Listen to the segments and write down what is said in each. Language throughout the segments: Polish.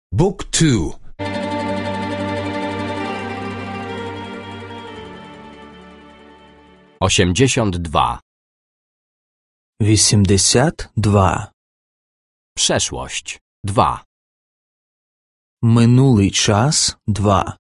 Book 2. 82. 82. Przeszłość 2. Минулий час 2.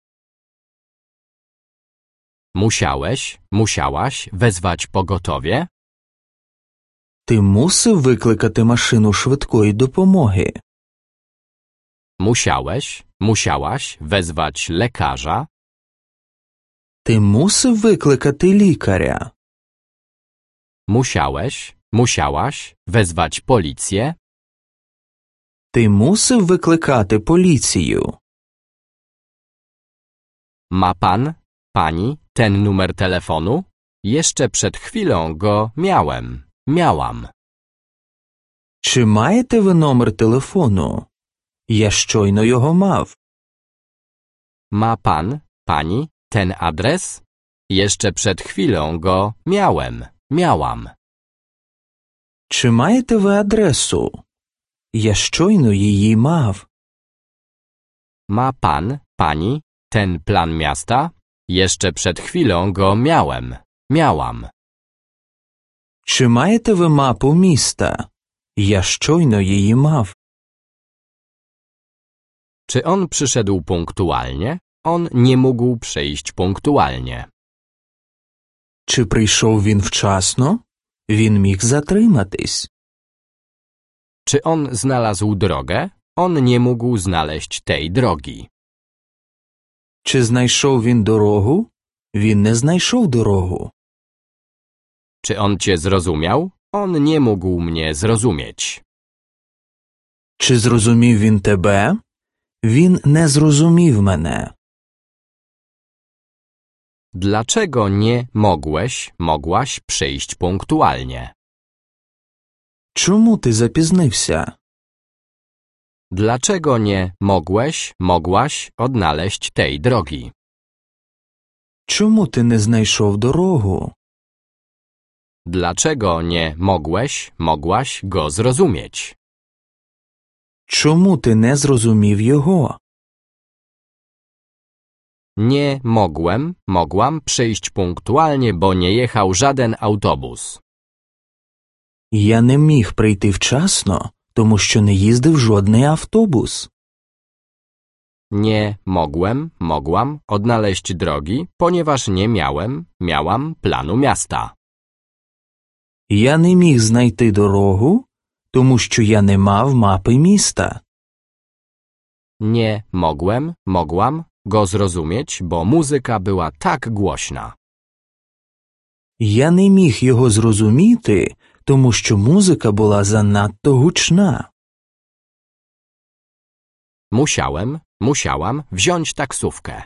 Musiałeś, musiałaś wezwać pogotowie? Ти мусив викликати машину швидкої допомоги? Musiałeś, musiałaś wezwać lekarza? Ти мусив викликати лікаря? Musiałeś, musiałaś wezwać policję? Ти мусив викликати поліцію? Ma pan, pani ten numer telefonu? Jeszcze przed chwilą go miałam. Чи маєте ви номер телефону? Я щойно його мав. Ma pan, pani ten adres? Jeszcze przed chwilą go miałam. Чи маєте ви адресу? Я щойно її мав. Ma pan, pani ten plan miasta? Jeszcze przed chwilą go miałam. Чи маєте ви мапу міста? Я щойно її мав. Czy on przyszedł punktualnie? On nie mógł przyjść punktualnie. Чи прийшов він вчасно? Він міг затриматись. Czy on znalazł drogę? On nie mógł znaleźć tej drogi. Чи знайшов він дорогу? Він не знайшов дорогу. Czy on cię zrozumiał? On nie mógł mnie zrozumieć. Чи зрозумів він тебе? Він не зрозумів мене. Dlaczego nie mogłaś przyjść punktualnie? Чому ти запізнився? Dlaczego nie mogłaś odnaleźć tej drogi? Чому ти не знайшов дорогу? Dlaczego nie mogłaś go zrozumieć? Чому ти не зрозумів його? Nie mogłam przyjść punktualnie, bo nie jechał żaden autobus. Я не міг прийти вчасно, тому що не їздив жодний автобус. Nie mogłam odnaleźć drogi, ponieważ nie miałam planu miasta. Я не міг знайти дорогу, тому що я не мав мапи міста. Nie mogłam go zrozumieć, bo muzyka była tak głośna. Я не міг його зрозуміти, тому що музика була занадто гучна. Musiałam wziąć taksówkę.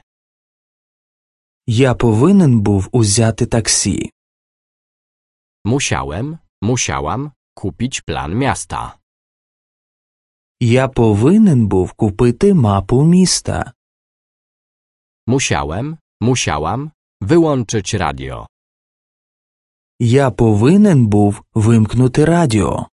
Я повинен був узяти таксі. Musiałam kupić plan miasta. Я повинен був купити мапу міста. Musiałam wyłączyć radio. Я повинен був вимкнути радіо.